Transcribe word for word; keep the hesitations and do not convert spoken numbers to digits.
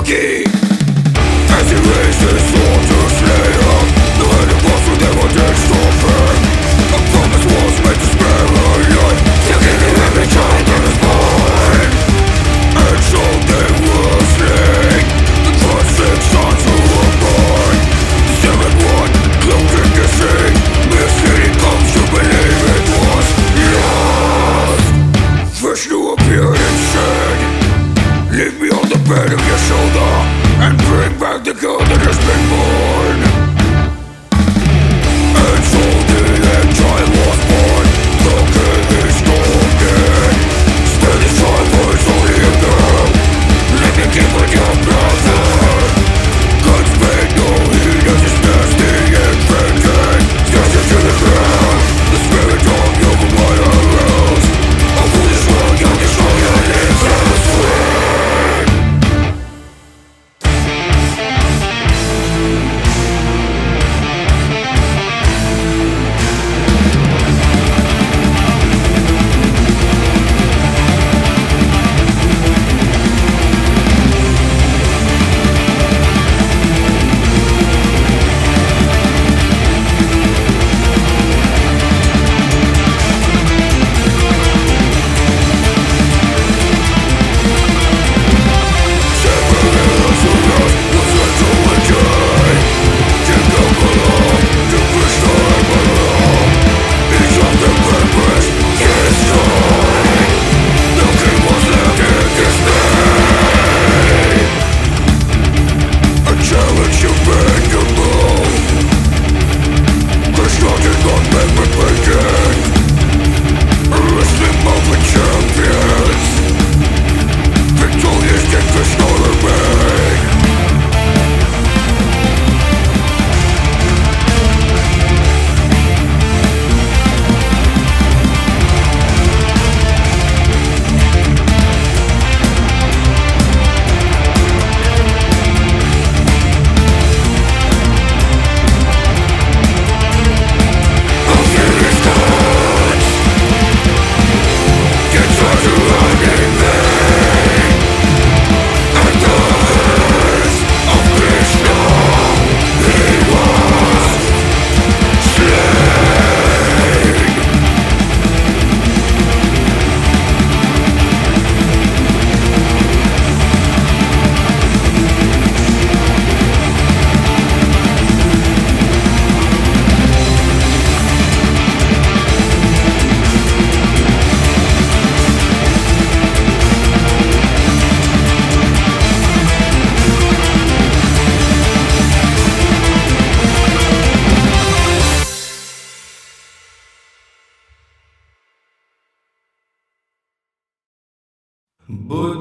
Rocky as he raised his sword to slay her. The head of us who never did stop him. A promise was made to spare her life, to give him every child that is born. And so they were slain, the first six sons who were born. The seventh one cloaked in deceit, misleading comes to believe it was lost. Vishnu appeared and said, leave me on the bed of your shoulder, and bring back the girl that has been born. And so the child was born. The king is gone dead. Spare this child for it's only a girl. Let me keep with your brother. God's made no heed as his nasty infected. Stares into the ground. The spirit of your blood arose. A foolish world, you'll destroy your lips and swear. But